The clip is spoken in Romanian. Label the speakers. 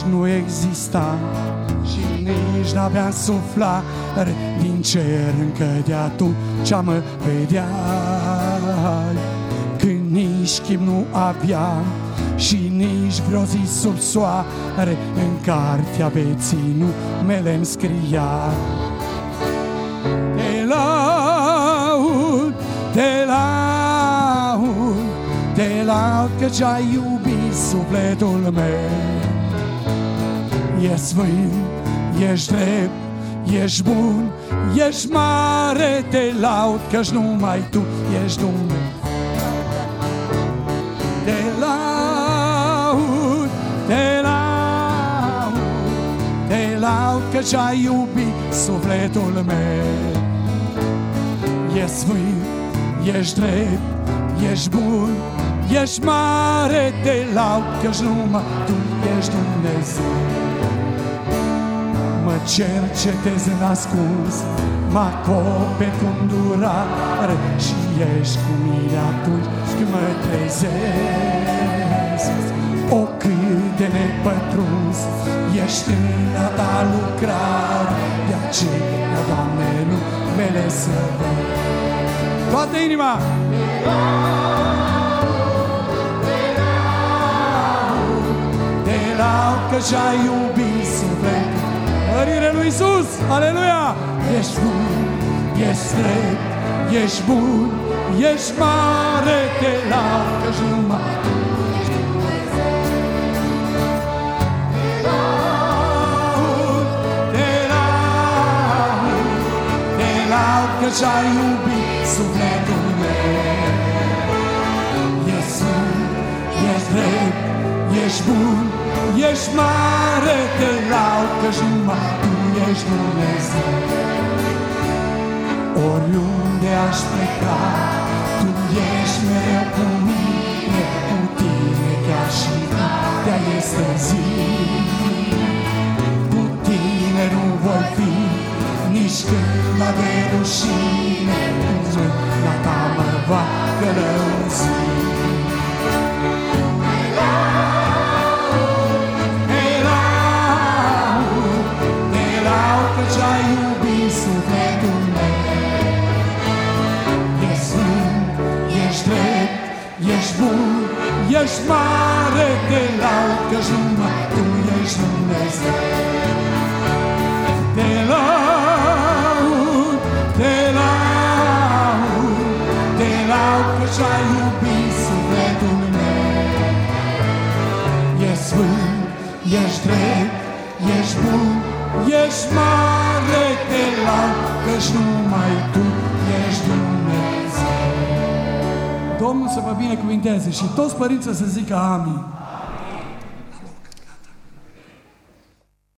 Speaker 1: nu exista și nici n-avea suflare din cer încă de atunci mă vedeai. Când nici chip nu aveam și nici vreo zi sub soare, în cartea vieții numele-mi scria. Te laud, te laud, te laud căci ai iubit sufletul meu. Ești sfânt, ești drept, ești bun, ești mare, te laud căci numai tu ești Dumnezeu. Te laud, te laud, te laud căci ai iubit sufletul meu. Ești sfânt, ești drept, ești bun, ești mare, te laud căci numai tu ești Dumnezeu. Mă cercetez în ascuns, mă acoperi cu îndurare și ești cu mine atunci când mă trezesc. O, cât de nepătruns ești în a ta lucrare, de aceea, Doamne, numele să văd. Toată inima! Te laud căci ai iubit sufletul. Mărire lui Iisus! Aleluia! Ești bun, ești drept, ești bun, ești mare, te laud căci numai tu ești Dumnezeu. Te laud, te laud, te laud căci ai iubit sufletul meu. Ești sfânt, ești drept, ești bun, ești mare, te laud căci numai tu ești Dumnezeu. Oriunde aș pleca, tu ești mereu cu mine, cu tine chiar și noaptea este zi. Cu tine nu voi fi nici clipa de rușine, mâna ta mă va călăuzi. Căci ai iubit sufletul meu. Ești sfânt, ești drept, ești bun, ești mare, te laud căci numai tu ești Dumnezeu. Te laud, te laud, te laud căci ai iubit sufletul meu. Ești sfânt, ești drept, ești bun, ești mare, te laud căci numai tu ești Dumnezeu. Domnul să vă binecuvinteze și toți părinții să zică amin.